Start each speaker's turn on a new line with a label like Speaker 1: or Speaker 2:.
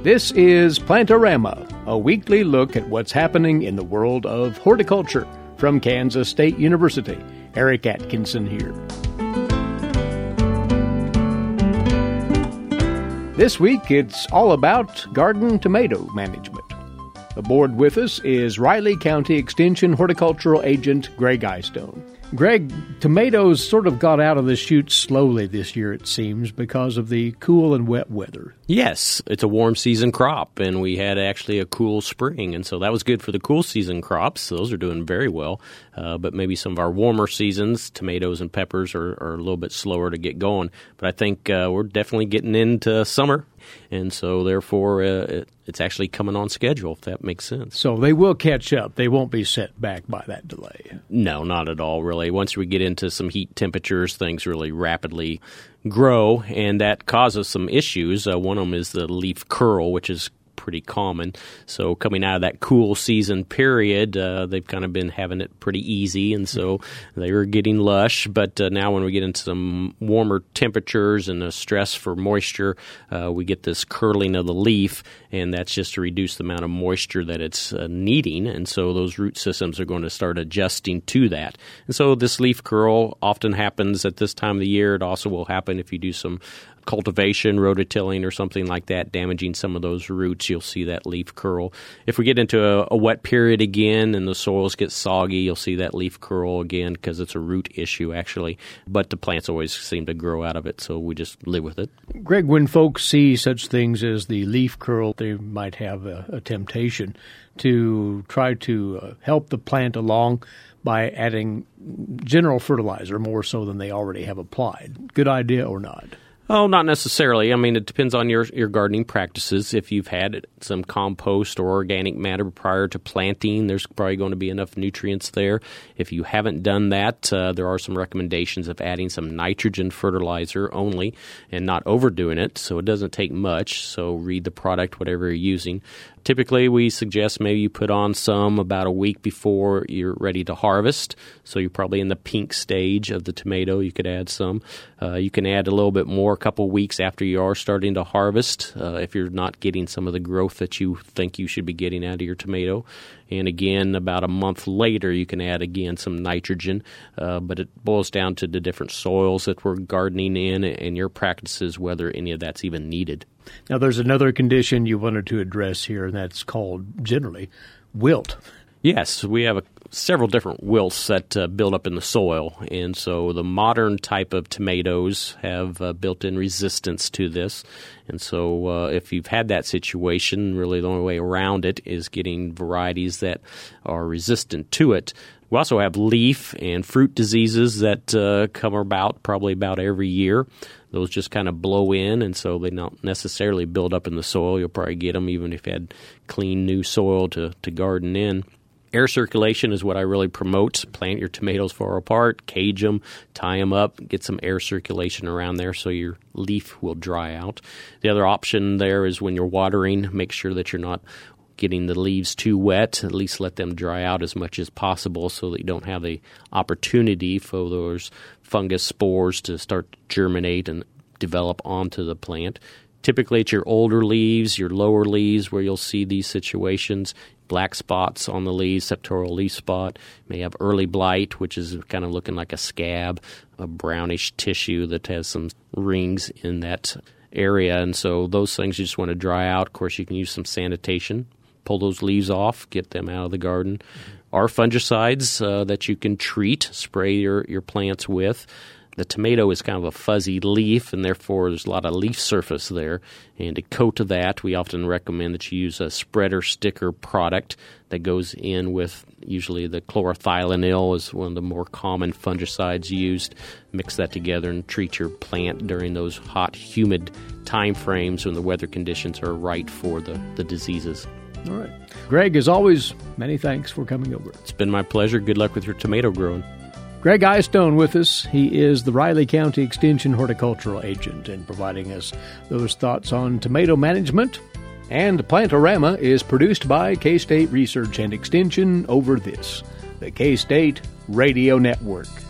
Speaker 1: This is Plantorama, a weekly look at what's happening in the world of horticulture. From Kansas State University, Eric Atkinson here. This week, it's all about garden tomato management. Aboard with us is Riley County Extension Horticultural Agent Greg Eyestone. Greg, tomatoes sort of got out of the chute slowly this year, it seems, because of the cool and wet weather.
Speaker 2: Yes, it's a warm season crop, and we had actually a cool spring, and so that was good for the cool season crops. Those are doing very well, but maybe some of our warmer seasons, tomatoes and peppers, are a little bit slower to get going. But I think we're definitely getting into summer, and so therefore it's actually coming on schedule, if that makes sense.
Speaker 1: So they will catch up. They won't be set back by that delay.
Speaker 2: No, not at all, really. Once we get into some heat temperatures, things really rapidly grow, and that causes some issues. One of them is the leaf curl, which is pretty common. So coming out of that cool season period, they've kind of been having it pretty easy, and so they were getting lush. But now when we get into some warmer temperatures and the stress for moisture, we get this curling of the leaf, and that's just to reduce the amount of moisture that it's needing, and so those root systems are going to start adjusting to that. And so this leaf curl often happens at this time of the year. It also will happen if you do some cultivation, rototilling, or something like that, damaging some of those roots. You'll see that leaf curl. If we get into a wet period again and the soils get soggy, you'll see that leaf curl again because it's a root issue, actually. But the plants always seem to grow out of it, so we just live with it.
Speaker 1: Greg, when folks see such things as the leaf curl, they might have a temptation to try to help the plant along by adding general fertilizer more so than they already have applied. Good idea or not?
Speaker 2: Oh, not necessarily. I mean, it depends on your gardening practices. If you've had some compost or organic matter prior to planting, there's probably going to be enough nutrients there. If you haven't done that, there are some recommendations of adding some nitrogen fertilizer only and not overdoing it, so it doesn't take much. So read the product, whatever you're using. Typically, we suggest maybe you put on some about a week before you're ready to harvest. So you're probably in the pink stage of the tomato. You could add some. You can add a little bit more a couple weeks after you are starting to harvest if you're not getting some of the growth that you think you should be getting out of your tomato. And again, about a month later, you can add again some nitrogen. But it boils down to the different soils that we're gardening in and your practices, whether any of that's even needed.
Speaker 1: Now, there's another condition you wanted to address here, and that's called, generally, wilt.
Speaker 2: Yes, we have several different wilts that build up in the soil, and so the modern type of tomatoes have built-in resistance to this. And so if you've had that situation, really the only way around it is getting varieties that are resistant to it. We also have leaf and fruit diseases that come about probably about every year. Those just kind of blow in, and so they don't necessarily build up in the soil. You'll probably get them even if you had clean new soil to garden in. Air circulation is what I really promote. Plant your tomatoes far apart, cage them, tie them up, get some air circulation around there so your leaf will dry out. The other option there is when you're watering, make sure that you're not getting the leaves too wet. At least let them dry out as much as possible so that you don't have the opportunity for those fungus spores to start to germinate and develop onto the plant. Typically, it's your older leaves, your lower leaves where you'll see these situations. Black spots on the leaves, septoral leaf spot. You may have early blight, which is kind of looking like a scab, a brownish tissue that has some rings in that area. And so those things you just want to dry out. Of course, you can use some sanitation. Pull those leaves off, get them out of the garden. Are fungicides that you can treat, spray your plants with. The tomato is kind of a fuzzy leaf, and therefore there's a lot of leaf surface there. And to coat that, we often recommend that you use a spreader sticker product that goes in with usually the chlorothalonil is one of the more common fungicides used. Mix that together and treat your plant during those hot, humid time frames when the weather conditions are right for the diseases.
Speaker 1: All right. Greg, as always, many thanks for coming over.
Speaker 2: It's been my pleasure. Good luck with your tomato growing.
Speaker 1: Greg Eyestone with us. He is the Riley County Extension Horticultural Agent and providing us those thoughts on tomato management. And Plantorama is produced by K-State Research and Extension over this, the K-State Radio Network.